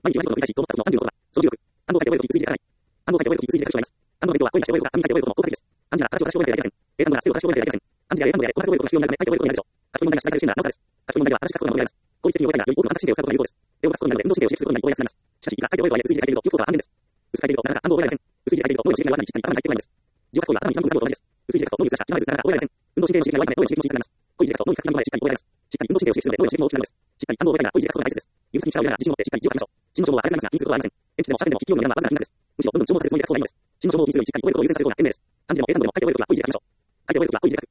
毎日毎日の繰り返しと思ったことの36だ。その16。暗号解覚覚えるとき、数字で書かない。暗号解覚覚えるとき、数字で書く人がいます。暗号勉強は恋がして覚えることか、暗記覚えることの効果的です。暗記なら形を正しく覚えなければいけません。英単語なら数を正しく覚えなければいけません。暗記や英単語で語学覚えることが必要になるため、解覚覚えることになるでしょう。書き込み問題が出題されるシーンならなおさらです。書き込み問題では正しく書くことが求められます。効率的に覚えたいならより多くの感覚神経を使うことが有効です。英語がすることになるので運動神経を刺激することになり覚えやすくなります。しかし、いくら書いて覚えるとはいえ数字で書いていると記憶が安全です。薄く書いているとなかなか暗号を覚えられません。薄い字で書いていると脳の刺激が弱くなり、しっかり頭に入ってこないんです。字を書くとは頭に刻む作業と同じです。薄い字で書くと脳に通過し、頭にずっとなかなか覚えられません。運動神経の刺激が弱いため脳の刺激も小さくなります。濃い字で書くと脳に書き込みまでしっかり覚えられます。しっかり運動神経を刺激するので脳の刺激も大きくなるのです。しっかり暗号を覚えたいなら濃い字で書くことが大切です。指先に力を入れながら自信を持ってしっかり字を書きましょう。真の情報はあれなりますが、気にすることはありません。鉛筆でもシャーペンでも筆記用具の値段はわずかな金額です。むしろどんどん情報させるつもりで書く方がいいのです。真の情報を気にするよりしっかり覚えることを優先させることが賢明です。暗記でも英単語でも書いて覚えることは濃い字で書きましょう。書いて覚えることは濃い字で書く。